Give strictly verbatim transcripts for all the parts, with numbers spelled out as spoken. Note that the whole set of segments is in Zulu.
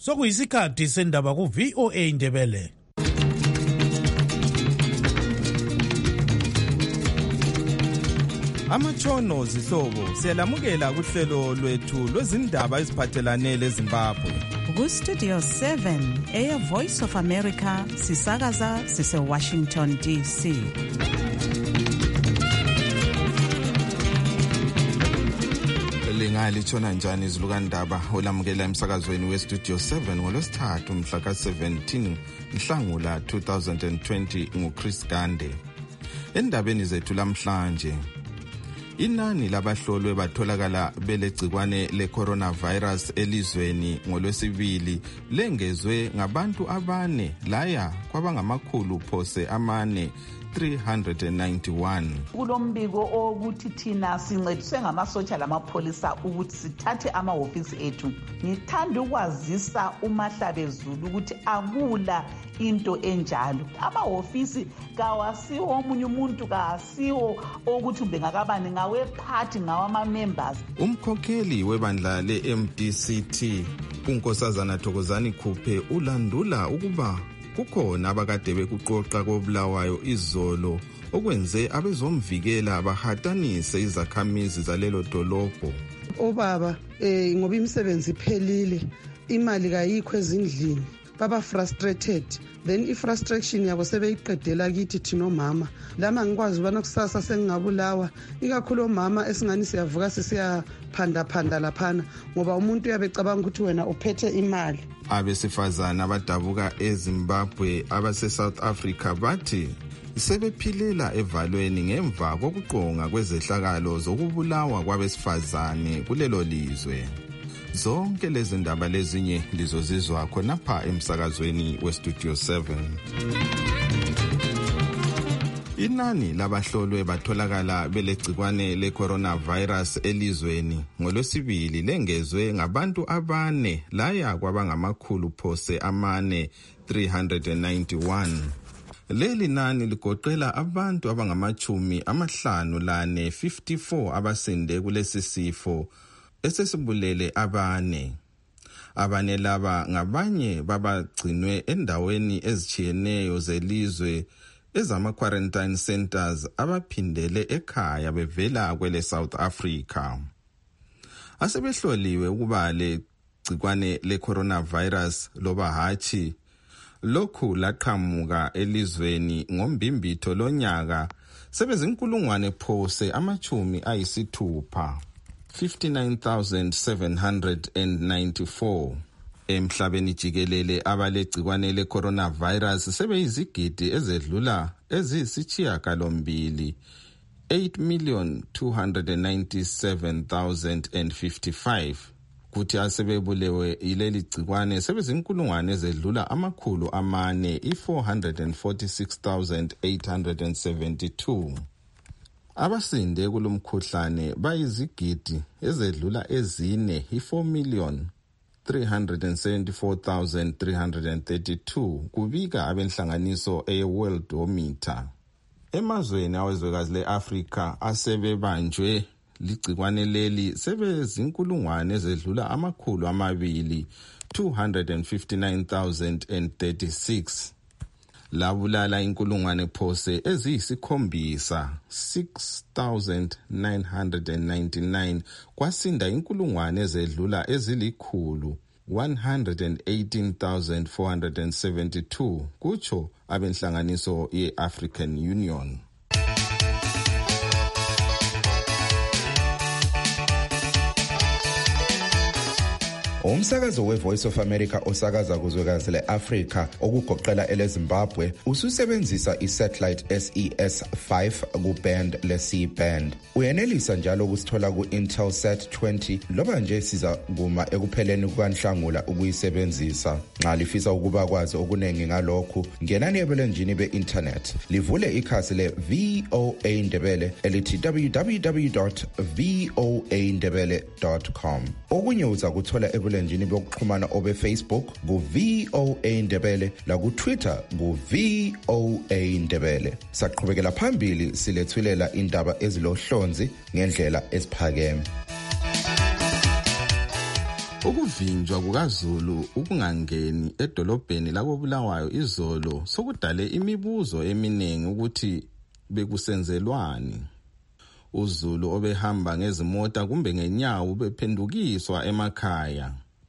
Sokuyisikhathi sendaba ku V O A Ndebele. Amatshono zihlobo siyalamukela kuhlelo lwethu lwezindaba eziphathelane leZimbabwe. Ku Studio seven eya Voice of America sisakaza sise Washington D C. Lingali tshona njani izilukandaba olamukela emsakazweni we Studio seven ngolwesithathu mhla ka seventeen Nhlangula two thousand twenty nguChris Gande. Endabeni zethu lamhlanje, inani labahlolwe batholakala belegcikwane le-coronavirus elizweni ngolwesibili lengezwe ngabantu abane laya kwabangamakhulu phose amane three hundred ninety-one. Kulombiko ukuthi thina sincediswe ngamasotsha lamapholisa ukuthi sithathe amahofisi ethu. Ngithanda ukwazisa uMahlabezulu ukuthi akula into enjalo. Amahofisi kawasiwo omunye umuntu, kasiwo ukuthi bengakabani ngawe party ngawama members. Umkhokheli webandla le-M D C T uNkosazana Thokozani Khuphe ulandula ukuba kukhona abakade bekuqoqa kobulawayo izolo okwenze abezomvikela bahatanise izakhamizi zalelo dolobho. Obaba eh ngoba imisebenzi iphelile, imali kayikho ezindlini, baba frustrated, then i-frustration yabo sebeyiqedela kithi thina omama. Lama ngikwazi ubana kusasa sengingabulawa, ikakhulu omama esingani siyavuka sesiyaphanda phanda laphana ngoba umuntu uyabecabanga ukuthi wena uphethe imali. Abesifazana abadabuka eZimbabwe abase South Africa bathi sebephilela evalweni ngemva kokuqonga kwezehlakalo zokubulawa kwabesifazane kulelo lizwe. Zonke lezi ndaba lezinye lizozizwa khonapha emsakazweni we Studio seven. Inani labahlolwe batholakala belegcikwane le-coronavirus elizweni ngolwesibili lengezwe ngabantu abane laya kwabangamakhulu phose amane three hundred ninety-one. Leli nani ligoqela abantu abangamachumi amahlanu lane fifty-four abasinde kulesi sifo esesibulele abane. Abane laba ngabanye babagcinwe endaweni ezichiyeneyo zelizwe ezama-quarantine centers abaphindele ekhaya bevela kwele South Africa. Asebehloliwe ukuba le gcikwane le-coronavirus loba hachi lokhu laqhamuka elizweni ngombimbitho lonyaka sebezinkulungwane phose amachumi ayisithupha fifty-nine thousand seven hundred ninety-four. Emhlabeni jikelele abalegcikwane le-coronavirus sebeyizigidi ezedlula eziyisishiyagalombili eight million two hundred ninety-seven thousand fifty-five. Kuthi asebebulewe ileli gcikwane sebezinkulungwane ezedlula amakhulu amane i-four hundred forty-six thousand eight hundred seventy-two. Abasinde kulomkhuhlane bayizigidi ezedlula ezine i-four million three hundred seventy-four thousand three hundred thirty-two kubika abenhlanganiso e-Worldometer. Emazweni awezwekazi le-Afrika asebebanjwe ligcikwane leli sebezinkulungwane ezedlula amakhulu amabili two hundred fifty-nine thousand thirty-six. Labulala inkulungwane phose eziyisikhombisa six thousand nine hundred ninety-nine kwasinda inkulungwane ezedlula ezilikhulu one hundred eighteen thousand four hundred seventy-two kutsho abenhlanganiso ye-African Union. Umsakazo we-Voice of America osakaza kuzwekazi le-Afrika okugoqela ele-Zimbabwe ususebenzisa i-satellite S E S five ku-band le-C-band. Uyenelisa njalo ukusithola ku-Intelsat twenty loba nje siza kuma ekupheleni kukaNhlangula ukuyisebenzisa. Nxa lifisa ukuba kwazi okuningi ngalokhu, ngenani ebulenjini be-internet. Livule ikhasi le-V O A Ndebele elithi w w w dot v o a ndebele dot com. Okunye uza kuthola ebulenjini njini bokuxhumana obe Facebook ku V O A Ndebele la ku Twitter ku V O A Ndebele. Saqhubekela phambili silethulela indaba ezilohlonzi ngendlela esiphakeme. Ukuvinjwa kukaZulu ukungangeni edolobheni lakoBulawayo izolo sokudale imibuzo eminingi ukuthi bekusenzelwani. UZulu obehamba ngezimota kumbe ngenyawo bephendukiswa emakhaya.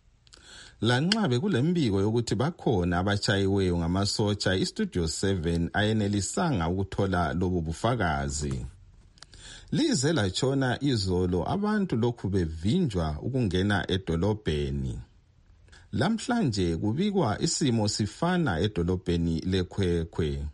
Lanxa bekulembiko yokuthi bakhona abachayiweyo ngamasotsha, iStudio seven ayenelisanga ukuthola lobo bufakazi. Lize latshona izolo abantu lokhu bevinjwa ukungena edolobheni. Lamhlanje kubikwa isimo sifana edolobheni leKwekwe.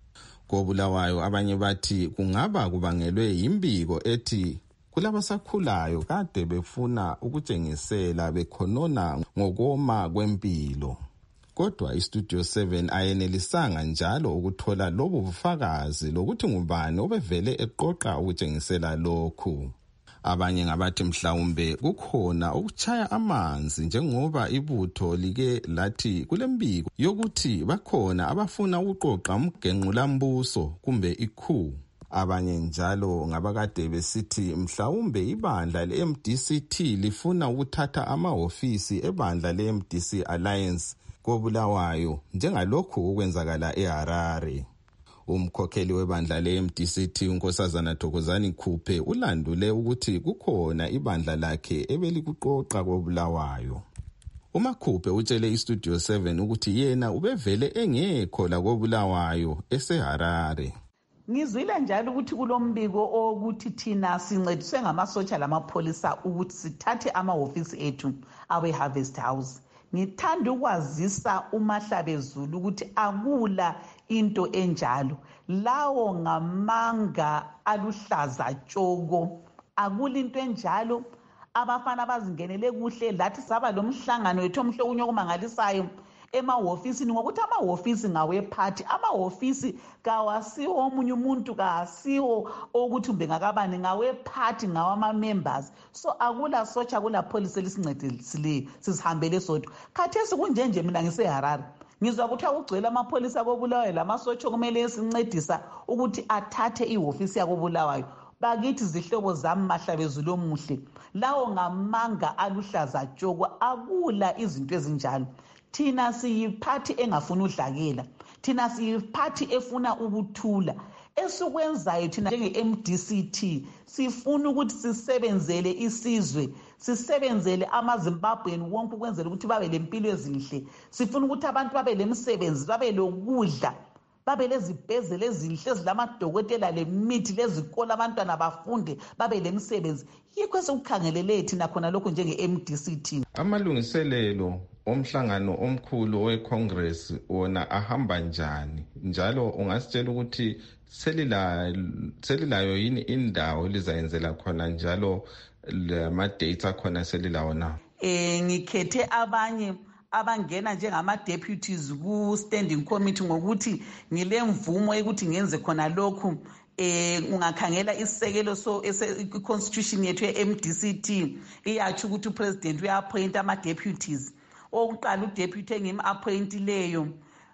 KoBulawayo abanye bathi kungaba kubangelwe yimbiko ethi kulabasakhulayo kade befuna ukutshengisela bekhonona ngokoma kwempilo. Kodwa iStudio seven ayenelisanga njalo ukuthola lobo bufakazi lokuthi ngubani obevele eqoqa ukutshengisela lokhu. Abanye ngabathi mhlawumbe kukhona ukuchaya amanzi njengoba ibutho like lathi kulembiko yokuthi bakhona abafuna ukuqoqa umgenqulambuso kumbe ikhu. Abanye njalo ngabakade besithi mhlawumbe ibandla le-M D C T lifuna ukuthatha amahofisi ebandla le-M D C Alliance koBulawayo njengalokhu okwenzakala eHarare. Umkhokheli webandla le-M D C T uNkosazana Thokozani Khuphe ulandule ukuthi kukhona ibandla lakhe ebelikuqoqa koBulawayo. UMakhuphe utshele iStudio seven ukuthi yena ubevele engekho la koBulawayo eseHarare. Ngizwile njalo ukuthi kulombiko ukuthi thina sincediswe ngamasotsha lamapholisa ukuthi sithathe amahofisi ethu awe Harvest House. Ngithanda ukwazisa uMahlabezulu ukuthi akula into enjalo. Lawo ngamanga aluhlaza tshoko. Akula into enjalo. Abafana bazingenele kuhle lathi saba lomhlangano wethu omhle kunye okumangalisayo emahofisini ngokuthi amahofisi ngawephathi. Amahofisi kawasiwo omunye umuntu, kasiwo ukuthi mbe ngakabani, ngawephathi ngawama members. So akula sotsha akula police elisincedisile sisihambele sodwa. Khathesi kunjenje mina ngiseHarare. Ngizwa ukuthi akugcwele amapholisa koBulawayo lamasotsha kumele sincedisa ukuthi athathe ihofisi yakoBulawayo. Bakithi zihlobo zami Mahlabezulu omuhle. Lawo ngamanga aluhlaza tshoko, akula izinto ezinjalo. Thina siyiphathi engafuna udlakela. Thina siyiphathi efuna ukuthula. Esukwenzayo thina njenge-M D C T sifuna ukuthi sisebenzele isizwe, sisebenzele amaZimbabwean wonke ukwenzela ukuthi babe lempilo ezinhle. Sifuna ukuthi abantu babe lemsebenzi, babe lokudla, babe lezibhedlela ezinhle ezilamadokotela lemithi lezikole abantwana bafunde babe lemsebenzi. Yikho esikukhangelele thina khona lokho njenge-M D C T. Amalungiselelo omhlangano omkhulu weCongress wona ahamba njani? Njalo ungasitshela ukuthi selila selilayo yini indawo lizayenzela khona njalo lama dates akhona selilawo na? Eh ngikhethe abanye abangena njengama deputies ku standing committee ngokuthi ngilemvumo ukuthi ngenze khona lokhu. Eh ungakhangela isisekelo so constitution yethu ye-M D C T iyathi ukuthi upresident uyaappoint ama deputies. Okuqala udeputy engimi-appointileyo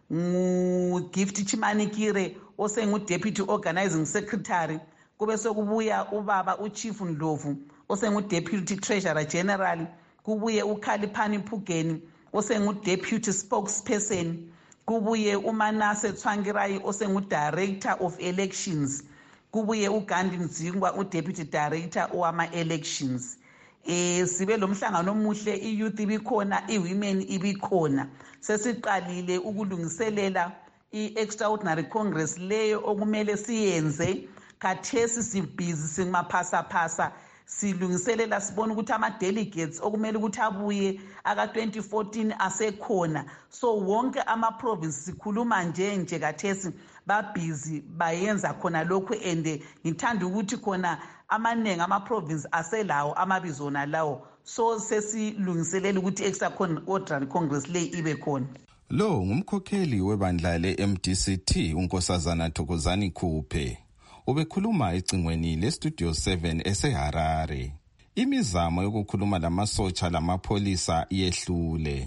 ngu-Gift Chimanikire osengu-deputy organizing secretary. Kube sokubuya ubaba uChief Ndlovu osengu-deputy treasurer general. Kubuye uKhaliphani Phugeni osengu-deputy spokesperson. Kubuye uManase Tsvangirai osengu-director of elections. Kubuye uGandhi Mzingwa u-deputy director owama-elections. Eh sibe lomhlangano omuhle, i-youth ibikhona, i-women ibikhona. Sesiqalile ukulungiselela i-extraordinary congress leyo okumele siyenze. Khathesi sibhizi simaphasa phasa silungiselela sibona ukuthi ama-delegates okumele ukuthi abuye aka twenty fourteen asekhona. So wonke ama-province sikhuluma nje nje khathesi babhizi bayenza khona lokhu ende ngithanda ukuthi khona amaningi ama-province aselawo amabizo nalawo. So sesilungiselela ukuthi extraordinary congress le ibe khona. Lo ngumkhokheli webandla le-M D C T uNkosazana Thokozani Khuphe. Ubekhuluma ecingweni leStudio seven eseHarare. Imizamo yokukhuluma lamasotsha lamapholisa yehlule.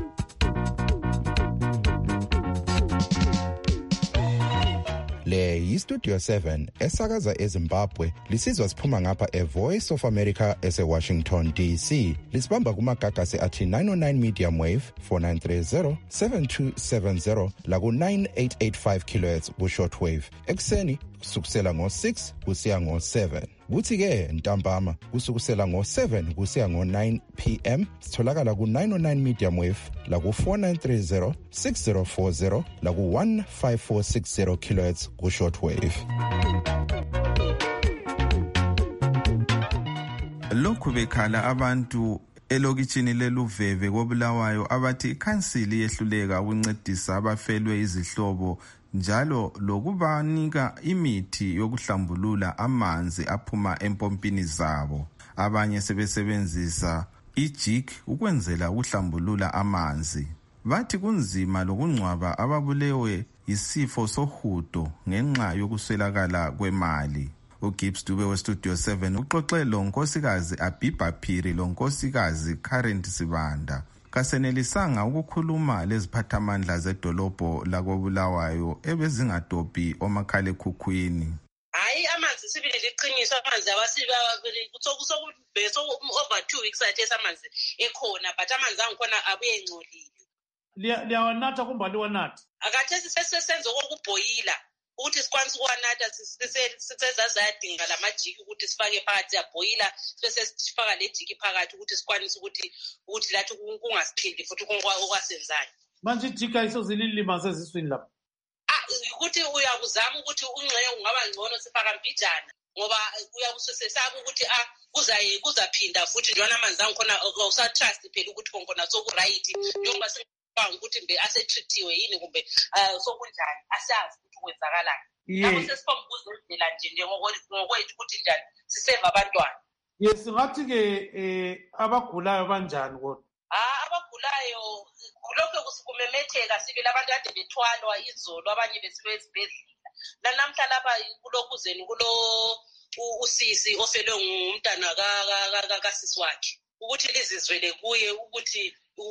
Le iStudio seven esakaza eZimbabwe lisizwa siphuma ngapha eVoice of America ese-Washington D C. Lisibamba kumagagasi athi nine oh nine medium wave four nine three zero seven two seven zero laku nine eight eight five kilohertz ku-short wave. Ekuseni kusukusela ngo-six kusiya ngo-seven. Kuthi-ke ntambama kusukusela ngo-seven kusiya ngo-nine p m sitholakala ku-nine oh nine medium wave laku four nine three zero six zero four zero laku one five four six zero kilohertz ku-short wave. Lokhu bekhala abantu elokitshini leluveve koBulawayo abathi ikhansili yehluleka ukuncedisa abafelwe izihlobo njalo lokubanika imithi yokuhlambulula amanzi aphuma empompini zabo. Abanye sebesebenzisa ijig ukwenzela ukuhlambulula amanzi. Bathi kunzima lokungcwaba ababulewe yisifo sohudo ngenxa yokuswelakala kwemali. uGibbs Dube weStudio seven uxoxe lo nkosikazi Abiba Phiri lo nkosikazi Karen Sibanda. Kasenelisanga ukukhuluma leziphathamandla zedolobho lakoBulawayo ebezingadobhi omakhale khukhwini. Hayi amanzi sibili liqiniso amanzi awasiba kusokusokube so over two weeks athe amanzi ekhona but amanzi angikhona abuye engcolile. Liyawanatha kumbali wanatha. Akathesi sesenze okubhoyila ukuthi sikwanise ukwanatha sisezazadinga lamajiki ukuthi sifake phakathi yabhoyila bese sifaka le jiki phakathi ukuthi sikwanise ukuthi ukuthi lathi kungasiphindi futhi okwasenzayo. Manje ijika isozililimaze eziswini lapha. Ah ukuthi uyakuzama ukuthi unxeye ungaba ngcono sifaka mbijana ngoba uyabusesesaba ukuthi ah kuzaye kuzaphinda futhi njalo amanzi angikhona awusa trust phela ukuthi konkona soku right njengoba ukuthi mbe asetreatiwe yini kumbe sokunjani asazi ukuthi kwenzakalani. Lapho sesifoma ukuzenzela nje ngokwethu ukuthi njani siseve abantwana. Yes ngathi ke eh abagulayo kanjani kodwa? Ah abagulayo lokho kusikumemetheka sibile abantu kade bethwalwa izolo abanye besibezibhedlela. La namhla lapha kulokuzeni kulo usisi ofelwe ngumntana ka kasisi wakhe ukuthi lizizwele kuye ukuthi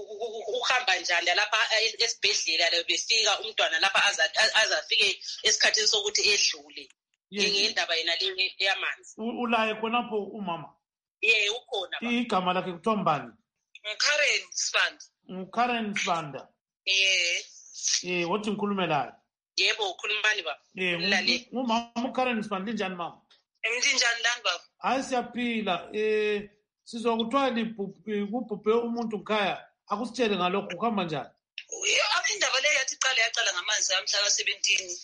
uhamba njani lapha esibhedlela befika umntwana lapha azafike esikhathini sokuthi edlule ngendaba yena le yamanzi. Ulaye khonapho umama? Yeah ukhona ba. Igama lakhe kuthiwa mbani? Karen Sibanda. Karen Sibanda. Yeah. Eh wathi ngikhulume laye. Yebo ukhulumani baba. Eh ngumama Karen Sibanda njani mama? Njani lani baba? Hayi siyaphila eh sizokuthiwa kubhubhe umuntu nkhaya akusitshele ngalokho kuhamba njani? Indaba leyo yathi iqala yaqala ngamanzi amhla ka seventeen.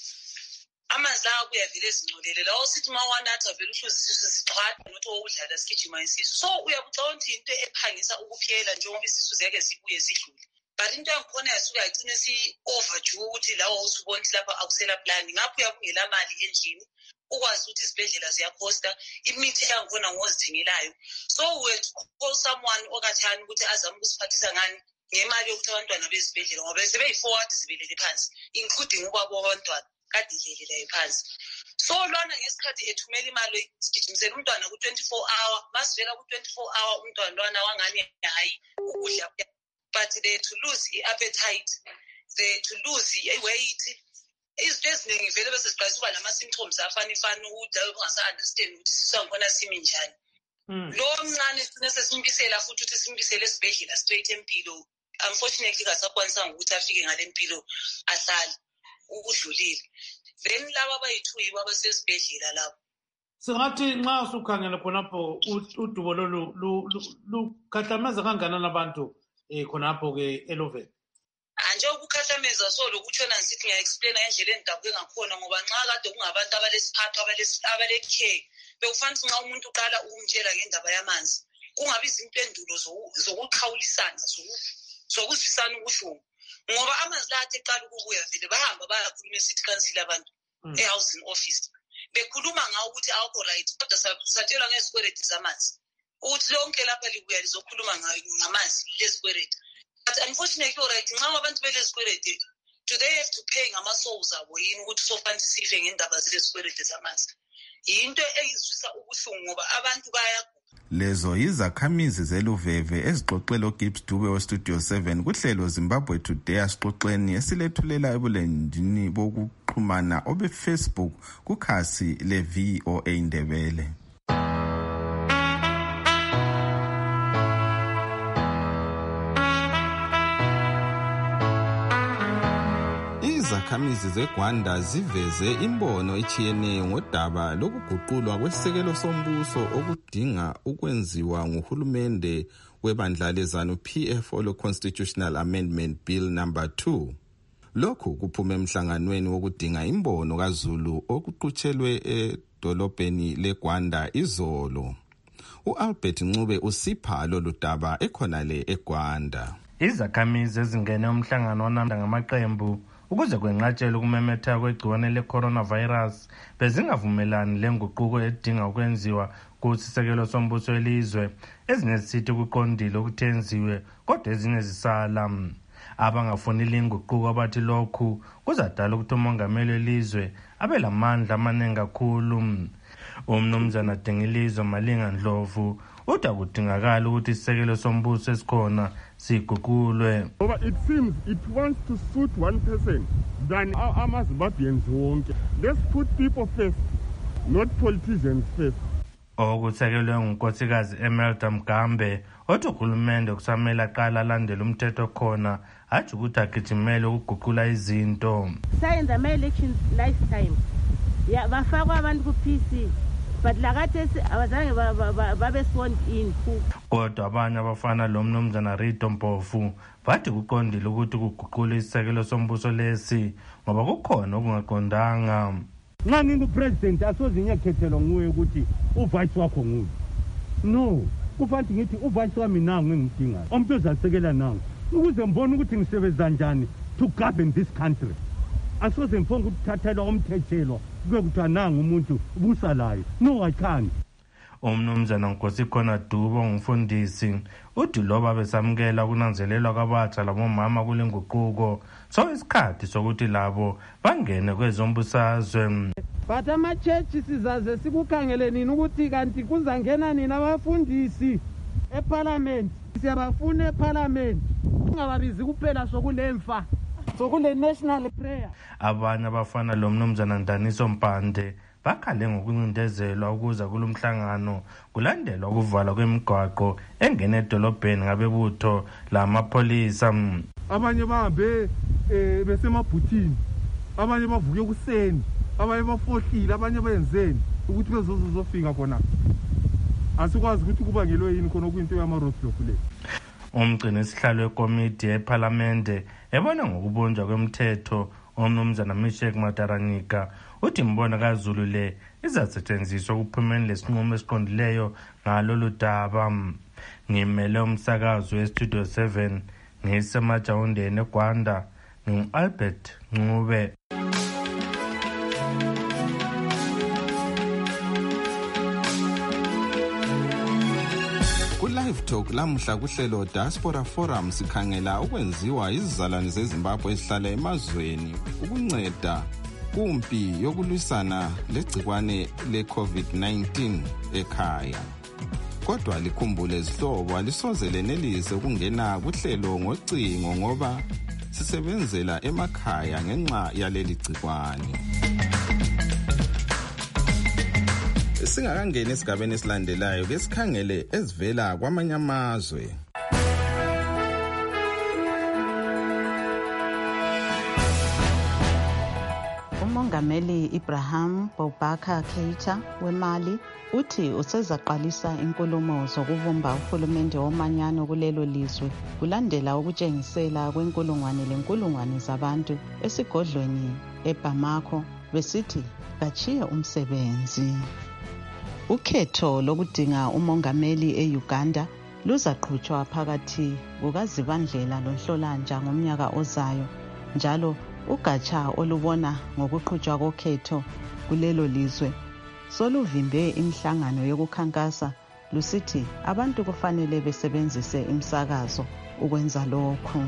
Amanzi lawo kuyavile ezingcolele lawo sithi mawanatha vele uhluzi isisu sixhwatha nothi wokudlala sigijima isisu. So uyabucabanga ukuthi into ephangisa ukuphela njengoba isisu ziyake sibuye zidlule. But into yangikhona yasuka yagcina si overdue ukuthi lawo usubona ukuthi lapha akusela plan ngapho uyabungela mali endlini. Ukwazi ukuthi izibhedlela ziyakhosta imithi yangikhona ngozithengelayo. So we call someone okathani ukuthi azame ukusiphathisa ngani ngemali yokuthi abantwana bezibhedlela ngoba sebeyi-forward sibelele phansi including ubaba wabantwana kade yelelayo phansi. So lona ngesikhathi ethumela imali sigijimisela umntwana ku twenty-four hour masivela ku twenty-four hour umntwana lwana wangani hayi ukudla but they to lose i-appetite, they to lose i-weight. Izinto eziningi vele bese siqala ukuba nama-symptoms afana ifana ukudla ungasa-understand ukuthi sisangibona simi njani. Lo mncane sine sesimbisela futhi ukuthi simbisele esibhedlela straight empilo. Unfortunately kasakwanisanga ukuthi afike ngale mpilo ahlale ukudlulile. Then laba abayi-two yibo abasesibhedlela lapho. Singathi nxa usukhangela khonapho udubo lolu lukhahlameza kangakanani abantu eh khonapho ke eLoveni? Anje ukukhahlameza so lokutshona ngisithi ngiya-explain ngendlela endabuke ngakhona ngoba nxa kade kungabantu abalesiphatho abale-care bekufanele ukuthi nxa umuntu uqala ukumtshela ngendaba yamanzi kungabi izimpendulo zokuqhawulisana zokuzwisana ubuhlungu ngoba amanzi la athi eqala ukubuya vele bahamba bayakhuluma esithi council abantu e-housing office bekhuluma ngawo ukuthi awukho right kodwa satshelwa ngezikweredi zamanzi ukuthi lonke lapha libuya lizokhuluma ngamanzi lezikweredi. But unfortunately right nxa abantu belezikweredi do they have to pay ngama-souls abo yini ukuthi sofanele sife ngendaba zelezikweredi zamanzi? Yinto eyizwisa ubuhlungu ngoba abantu bayagula Lezo yizakhamizi zeluveve ezixoxela uGibbs Dube weStudio seven kuhlelo Zimbabwe Today asixoxeni esilethulela ebulenjini bokuxhumana obeFacebook kukhasi le-V O A Ndebele. Izakhamizi zeGwanda ziveze imbono etshiyeneyo ngodaba lokuguqulwa kwesisekelo sombuso okudinga ukwenziwa nguhulumende webandla lezanu P F olo Constitutional Amendment Bill number two. Lokhu kuphume emhlanganweni wokudinga imbono kaZulu okuqhutshelwe edolobheni leGwanda izolo. uAlbert Ncube usipha lolu daba ekhonale eGwanda. Izakhamizi ezingene umhlangano wanamhla ngamaqembu ukuze kwenqatshelwe ukumemetheka kwegciwane le-coronavirus bezingavumelani lenguquko edinga ukwenziwa kusisekelo sombuso welizwe. Ezinye zisithi kuqondile ukuthi enziwe kodwa ezinye zisala. Abangafuni linguquko abathi lokhu kuzadala ukuthi umongameli welizwe abe lamandla amaningi kakhulu. Umnumzana Dengilizwe Malinga Ndlovu uthi akudingakala ukuthi isisekelo sombuso esikhona siguqulwe. It seems it wants to suit one person than ama-Zimbabweans wonke. Let's put people first, not politicians first. Okusekelwe ngunkosikazi Emelda Mgambe othi uhulumende kusamele aqala alandele umthetho khona athi ukuthi agijimele ukuguqula izinto. Sayenza ama-elections last time ya bafakwa abantu ku-P C but lakathesi abazange babe sworn in. Kodwa abanye abafana lo mnumzana Rito Mpofu bathi kuqondile ukuthi kuguqule isisekelo sombuso lesi ngoba kukhona okungaqondanga. Nxa ngingupresident asoze ngiyakhethelwa nguwe ukuthi uvice wakho nguwe. No, kufanele ngithi uvice wami nangu engidingayo. Umuntu ozasekela nangu ukuze mbone ukuthi ngisebenza kanjani to govern this country. Asoze mfonga ukuthathelwa umthethelo kube kuthiwa nangu umuntu ubusalayo. No, I can't. Umnumzana Nkosikhona Dube ngumfundisi uthi loba besamukela kunanzelelwa kwabatsha labomama kule nguquko so isikhathi sokuthi labo bangene kwezombusazwe. But ama-church sizaze sikukhangele nini ukuthi kanti kuzangena nini abafundisi eParliament. Siyabafuna eParliament ungababizi kuphela sokulemfa sokule national prayer. Abanye abafana lo mnumzana Ndaniso Mpande bakhale ngokuncindezelwa ukuza kulomhlangano kulandelwa ukuvalwa kwemigwaqo engene edolobheni ngabebutho lamapolisa. Abanye bahambe besemabhuthini, abanye bavuke kuseni, abanye bafohlile, abanye benzeni ukuthi bezozofika khona. Asikwazi ukuthi kubangelwe yini khona kuyinto yama-roadblock le. Umgcini isihlalo wekomiti eParliamente ebona ngokubunjwa kwemthetho umnumzana Mishek Mataranika uthi imbono kaZulu le izasetshenziswa ukuphumela lesinqumo esiqondileyo ngalolu daba. Ngimele umsakazo weStudio seven ngisemajawundeni eGwanda ngingu-Albert Ncube. Live Talk lamhla kuhlelo Diaspora Forum sikhangela ukwenziwa izizalwane zeZimbabwe ezihlala emazweni ukunceda kumpi yokulwisana legcikwane le-COVID nineteen ekhaya. Kodwa likhumbule izihlobo alisoze lenelise ukungena kuhlelo ngocingo ngoba sisebenzela emakhaya ngenxa yaleli gcikwane. Singakangena esigabeni esilandelayo ke sikhangele ezivela kwamanye amazwe. Umongameli Ibrahim Boubacar Keita weMali uthi usezaqalisa inkulumo zokuvumba uhulumende womanyano kulelo lizwe kulandela ukutshengisela kwenkulungwane lenkulungwane zabantu esigodlweni eBamako besithi kachiye umsebenzi. Ukhetho lokudinga umongameli eUganda luzaqhutshwa phakathi kukaZibandlela loNhlolanja ngomnyaka ozayo njalo ugatsha olubona ngokuqhutshwa kokhetho kulelo lizwe soluvimbe imihlangano yokukhankasa lusithi abantu kufanele besebenzise imsakazo ukwenza lokhu.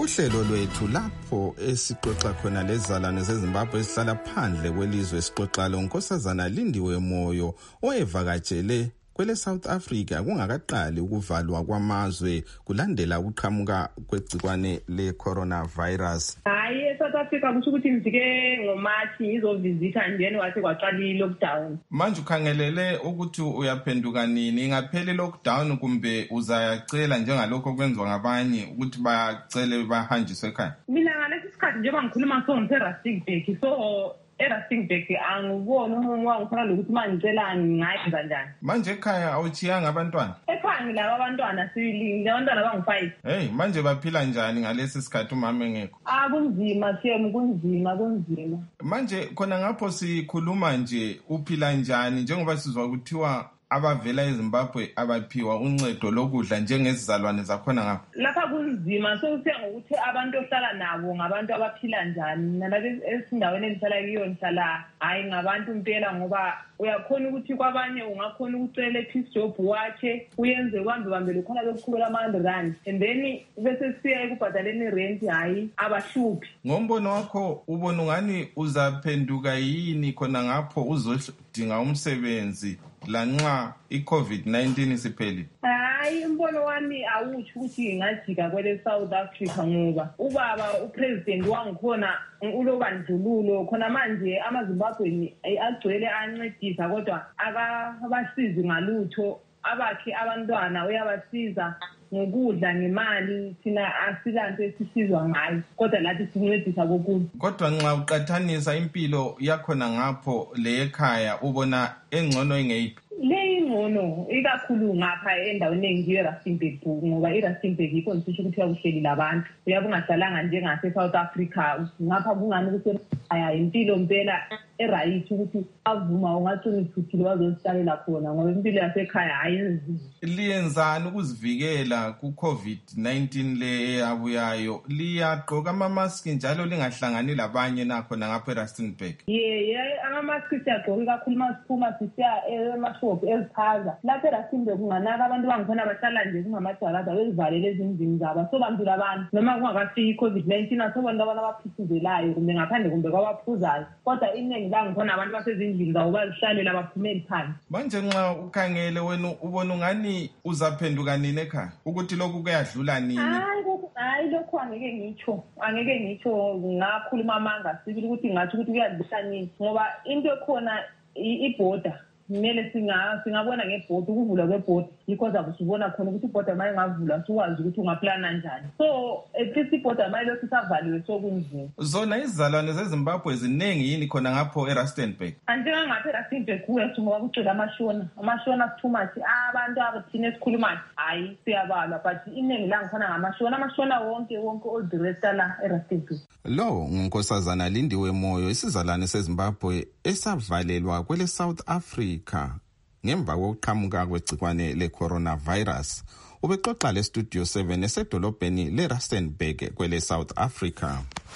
uhlelo lwethu lapho esixoxa khona lezalwane zeZimbabwe esihlala phandle kwelizwe sixoxa lo Nkosazana Lindiwe Moyo oyevakatshele kwele South Africa kungakaqali ukuvalwa kwamazwe kulandela ukuqhamuka kwegcikwane le coronavirus. Hayi eSouth Africa kusho ukuthi ngifike ngoMarch ngizovisitha njeni wathi kwaqala i-lockdown. Manje ukhangelele ukuthi uyaphenduka nini? Ingaphela i-lockdown kumbe uzayacela njengalokho kwenziwa ngabanye ukuthi bacele bahanjiswe ekhaya? Mina ngalesi sikhathi njengoba ngikhuluma so ngise-Rustenburg so eRustenburg angiboni umuntu wangifana lokuthi mangicelani ngayenza njani. Manje ekhaya awuchiyanga abantwana? Ekhaya ngilabo abantwana sibili, abantwana bangu-five. Hey, manje baphila njani ngalesi sikhathi umama engekho? Ah kunzima shem, kunzima kunzima. Manje khona ngapho sikhuluma nje uphila njani njengoba sizwa kuthiwa abavela eZimbabwe abaphiwa uncedo lokudla njengezizalwane zakhona ngapha? Lapha kunzima so kusiya ngokuthi abantu ohlala nabo ngabantu abaphila njani. Nalapha esindaweni engihlala kiyo ngihlala hayi ngabantu impela ngoba uyakhona ukuthi kwabanye ungakhona ukucela i-piece job wakhe uyenze kwambe bambele khona lokukhubela ama-one rand and then bese siya ekubhadaleni rent hayi abahluphi. Ngombono wakho ubona ungani uzaphenduka yini khona ngapho uzodinga umsebenzi lanxa i-COVID nineteen isipheli? Hayi imbono wami awuthi ukuthi ngajika kwele South Africa ngoba ubaba upresident wangikhona ulobandlululo khona manje amaZimbabweni agcwele ancedisa kodwa akabasizi ngalutho abakhe abantwana uyabasiza ngokudla ngemali thina asilanto esisizwa ngayo kodwa lathi sincedisa kokuthi. Kodwa nxa uqathanisa impilo yakhona ngapho le ekhaya ubona engcono ingeyiphi? Le ingcono ikakhulu ngapha endaweni engiyo eRustenburg ngoba iRustenburg yikho ngisho ukuthi yakuhleli labantu uyabe ungasalanga njengase South Africa ngapha kungani ukuthi aya impilo impela eright ukuthi avuma ungathini futhi wazosisalela khona ngoba impilo yasekhaya hayi. Liyenzani ukuzivikela ku COVID nineteen le eyabuyayo? Liyagqoka ama mask njalo lingahlangani labanye nakhona ngapha eRustenburg? Yeah yeah ama mask siyagqoka kakhulu masiphuma sisiya emashop eziphaza lapha eRustenburg kunganaka abantu bangikhona bahlala nje kungamajalada bezivalele ezindlini zabo so bandula abantu noma kungakafiki i-COVID nineteen asobantu abantu abaphithizelayo kumbe ngaphandle kumbe kwabaphuzayo kodwa iningi la ngikhona abantu basezindlini zabo bazihlalela baphumeli phansi. Manje nxa ukhangele wena ubona ungani uzaphenduka nini ekhaya ukuthi lokhu kuyadlula nini? Hayi lokho angeke ngitsho angeke ngitsho ngakhuluma amanga sibili ukuthi ngathi ukuthi kuyadlula nini ngoba into ekhona iborder kumele singa singabona ngebhoda ukuvula kwebhoda yikho zakusibona khona ukuthi ibhoda maye ngavula sikwazi ukuthi ungaplana njani so at least ibhoda maye lokhu savaliwe sokunzima. Zona izizalwane zeZimbabwe ziningi yini khona ngapho eRustenburg? Anjenga ngapha eRustenburg kuwethu ngoba kucela amashona amashona too much abantu abathina esikhulumayo hayi siyabalwa but iningi la ngikhona ngamashona amashona wonke wonke all the rest la eRustenburg. Lo nguNkosazana Lindiwe Moyo isizalwane seZimbabwe esavalelwa kwele South Africa ngemva kokuqhamuka kwegcikwane le-coronavirus. Ubexoxa le-Studio seven esedolobheni le-Rustenburg kwele South Africa.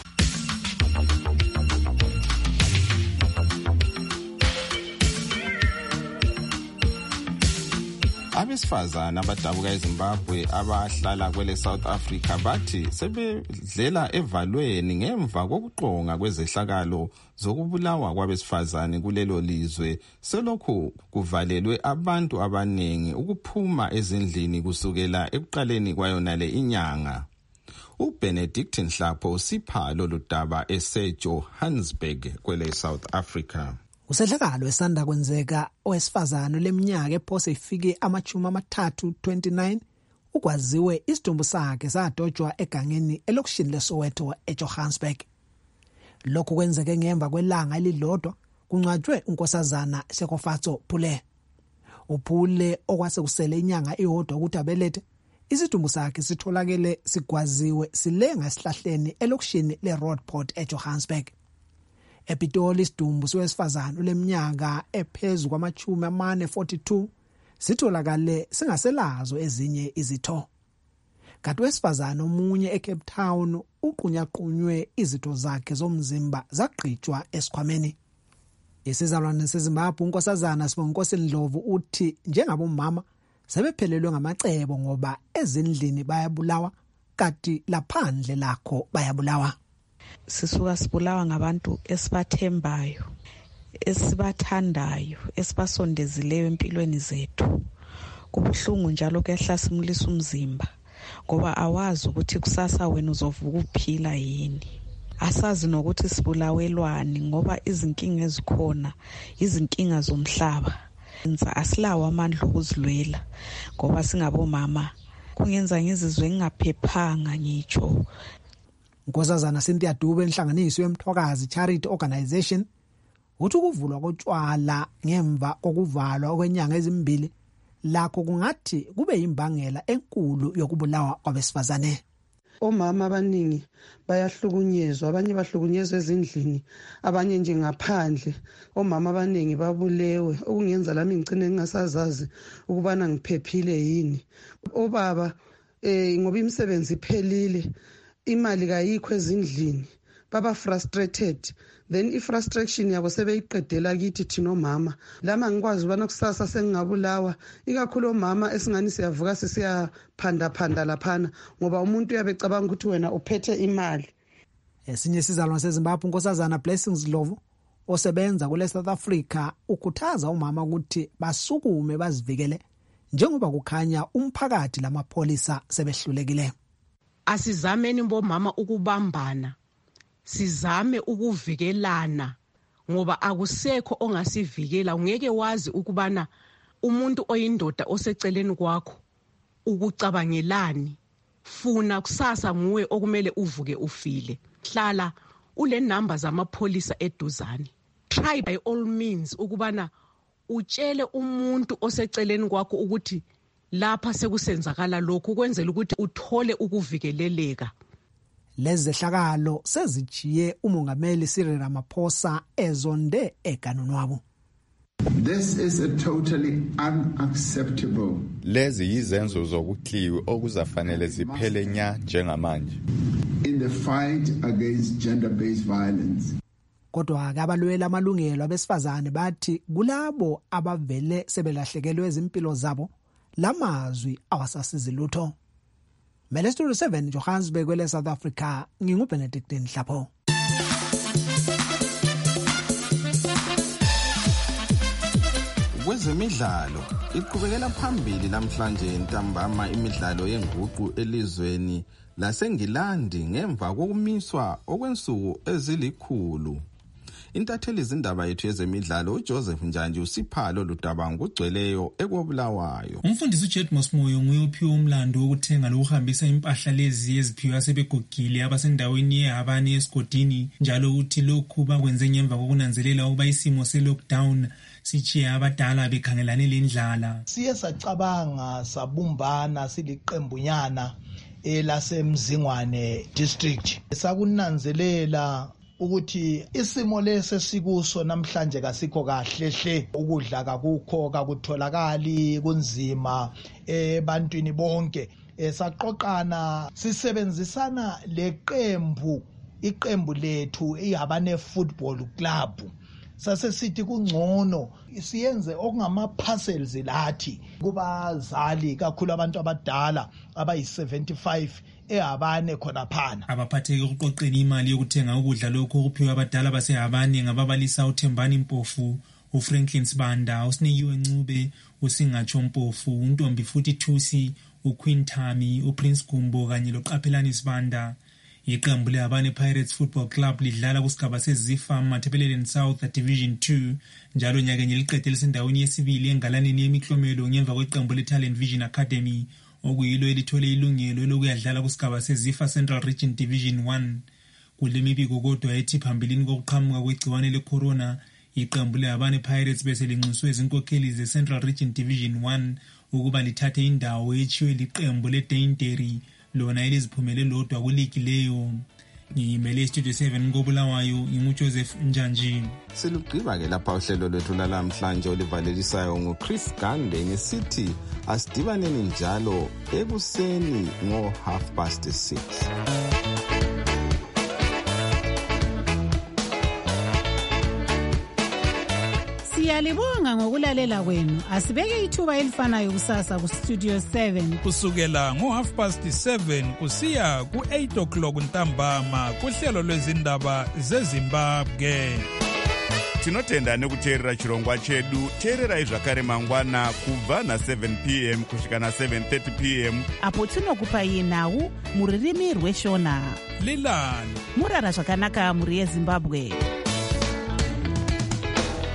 Abesifazana abadabuka eZimbabwe abahlala kwele South Africa bathi sebedlela evalweni ngemva kokuqonga kwezehlakalo zokubulawa kwabesifazane kulelo lizwe selokhu kuvalelwe abantu abaningi ukuphuma ezindlini kusukela ekuqaleni kwayona le inyanga. uBenedict Nhlapho usipha lolu daba eseJohannesburg kwele South Africa. Usehlakalo esanda kwenzeka owesifazane leminyaka ephose ifike amachumi amathathu twenty-nine ukwaziwe isidumbu sakhe sadojwa egangeni elokishini leSoweto eJohannesburg. Lokhu kwenzeke ngemva kwelanga elilodwa kuncwatshwe unkosazana Sekofatso Phule. uPhule okwase kusele inyanga iyodwa ukuthi abelethe isidumbu sakhe sitholakele sigwaziwe silenga esihlahleni elokishini leRoadport eJohannesburg. Epitoli isidumbu sowesifazane leminyaka ephezulu kwamachumi amane forty-two sitholakale singaselazo ezinye izitho. Kanti wesifazane omunye eCape Town uqunyaqunywe izitho zakhe zomzimba zaqhitshwa esikhwameni. Isizalwane seZimbabwe unkosazana Sibonginkosi Ndlovu uthi njengabomama sebephelelwe ngamacebo ngoba ezindlini bayabulawa kati laphandle lakho bayabulawa. Sisuka sibulawa ngabantu esibathembayo, esibathandayo, esibasondezileyo empilweni zethu. Kubuhlungu njalo kuyahlasimulisa umzimba ngoba awazi ukuthi kusasa wena uzovuka uphila yini. Asazi nokuthi sibulawelwani ngoba izinkinga ezikhona izinkinga zomhlaba. Asilawo amandla okuzilwela ngoba singabomama kungenza ngizizwe ngingaphephanga ngitsho. Nkosazana Cynthia Dube enhlanganiso yemthokazi Charity Organization uthi ukuvulwa kotshwala ngemva kokuvalwa okwenyanga ezimbili lakho kungathi kube yimbangela enkulu yokubulawa kwabesifazane. Omama abaningi bayahlukunyezwa, abanye bahlukunyezwa ezindlini, abanye nje ngaphandle. Omama abaningi babulewe okungenza lami ngicine ngingasazazi ukubana ngiphephile yini. Obaba eh ngoba imisebenzi iphelile, imali kayikho ezindlini, baba frustrated. Then i-frustration yabo sebeyiqedela kithi thina omama. Lama ngikwazi ubana kusasa sengingabulawa, ikakhulu omama esingani siyavuka sisiyaphanda phanda laphana ngoba umuntu uyabecabanga ukuthi wena uphethe imali. Esinye sizalwane seZimbabwe unkosazana Blessings Ndlovu osebenza kule South Africa ukhuthaza umama ukuthi basukume bazivikele njengoba kukhanya umphakathi lamapholisa sebehlulekile. Asizameni bomama ukubambana, sizame ukuvikelana ngoba akusekho ongasivikela. Ungeke wazi ukubana umuntu oyindoda oseceleni kwakho ukucabangelani, funa kusasa nguwe okumele uvuke ufile. Hlala ule number zamapholisa eduzane. Try by all means ukubana utshele umuntu oseceleni kwakho ukuthi lapha sekusenzakala lokhu kwenzela ukuthi uthole ukuvikeleleka. Lezehlakalo sezijiye umongameli Cyril Ramaphosa ezonde ekanonwabo. This is a totally unacceptable. Lezi yizenzo zokukliwe okuzafanele ziphele nya njengamanje. In the fight against gender-based violence. Kodwa abalwela amalungelo abesifazane bathi kulabo abavele sebelahlekelwe izimpilo zabo lamazwi awasasizi lutho. Mele Studio seven Johannesburg kwele South Africa nginguBenedict Nhlapho. Kwezemidlalo iqhubekela phambili namhlanje ntambama imidlalo yenguqu elizweni laseNgilandi ngemva kokumiswa okwensuku ezilikhulu. Intatheli izindaba yethu yezemidlalo uJoseph Njanje usiphalo ludaba ngugcweleyo ekobulawayo. Umfundisi uJet Mosmoyo nguye ophiwe umlando wokuthenga lokuhambisa impahla lezi eziphiwa sebegogile abasendaweni yeHabani esigodini, njalo uthi lokhu bakwenze ngemva kokunanzelela ukuba isimo se-lockdown sichiye abadala bekhangelane lendlala. Siye sacabanga sabumbana siliqembunyana elasemzingwane district sakunanzelela ukuthi isimo lese sikuso namhlanje kasikho kahle hle, ukudla kakukho, kakutholakali, kunzima ebantwini bonke. Saqoqana sisebenzisana leqembu iqembu lethu iHabane Football Club. Sase sithi kungcono siyenze okungama parcels lathi kubazali kakhulu abantu abadala abayi seventy-five eHabane khona phana. Abaphatheke ukuqoqela imali yokuthenga ukudla lokho okuphiwa abadala baseHabane ngababalisa uThembani Mpofu, uFranklin Sibanda, uSineyiwe Ncube, uSingatsho Mpofu, uNtombi futhi Thusi, uQueen Thami, uPrince Gumbo kanye loQaphelani Sibanda. Iqembu leHabane Pirates Football Club lidlala kusigaba seZifa Matabeleland South Division two njalo nyakenye liqede lisendaweni yesibili engalaneni yemiklomelo ngemva kweqembu leTalent Vision Academy okuyilo elithole ilungelo lokuyadlala kusigaba seZifa Central Region Division one. Kule mibiko kodwa ethi phambilini kokuqhamuka kwegciwane lecorona iqembu leHabane Pirates bese linxuswe izinkokheli zeCentral Region Division one ukuba lithathe indawo echiwe liqembu leDainterry lona eliziphumele lodwa kuligi leyo. Ngimele Studio seven ngobulawayo nginguJoseph Njanje. Silugqiba ke lapha uhlelo lwethu lalamhlanje olivalelisayo nguChris Gande ngesithi asidibaneni njalo ekuseni ngo half past six. Siyalibonga ngokulalela kwenu. Asibeke ithuba elifanayo kusasa ku Studio seven. Kusukela ngo half past seven kusiya ku eight o'clock ntambama kuhlelo lwezindaba zeZimbabwe. Tinotenda nekuteerera chirongwa chedu. Teererai zvakare mangwana kubva na seven p m kusvika na seven thirty p m apo tinokupai nhau muririmi rweshona. Lilani murara zvakanaka muri yeZimbabwe.